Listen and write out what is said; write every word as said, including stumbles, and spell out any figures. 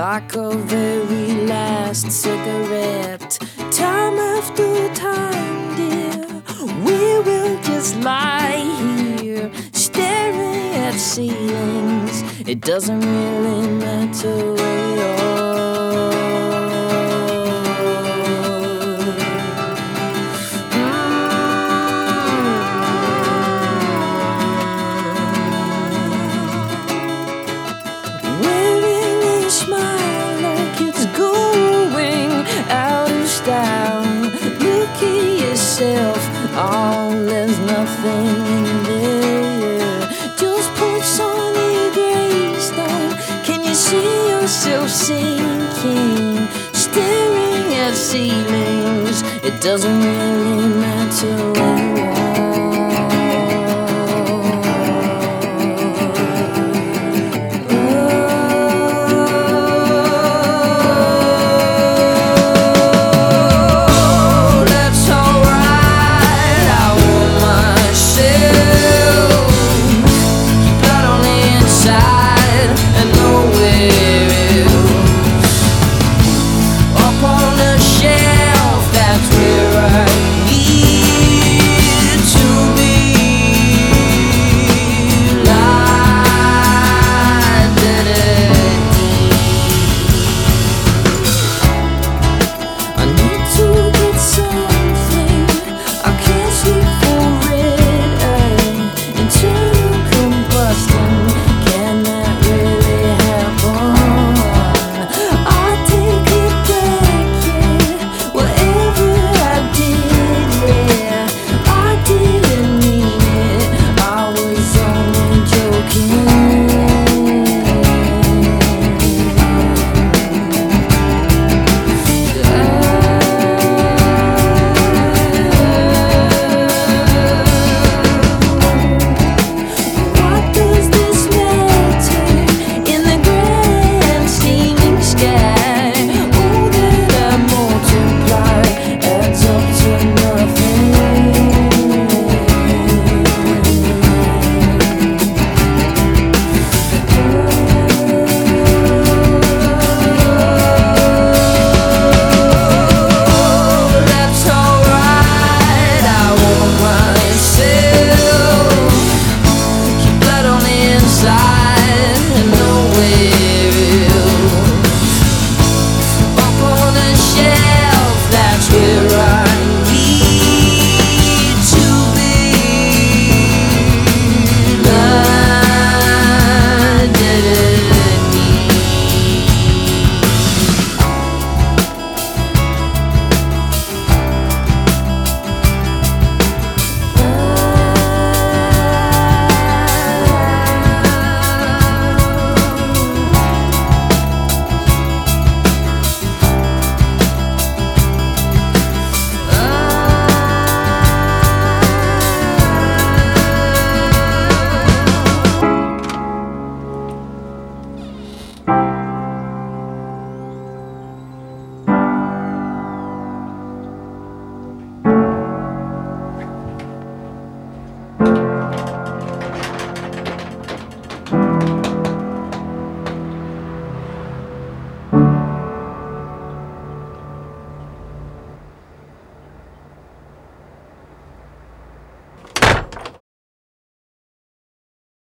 like a very last cigarette. Time after time, dear, we will just lie here staring at ceilings. It doesn't really matter where you are. Smile like it's going out of style. Look at yourself, oh, there's nothing in there. Just put on a gravestone. Can you see yourself sinking, staring at ceilings? It doesn't really matter where you are.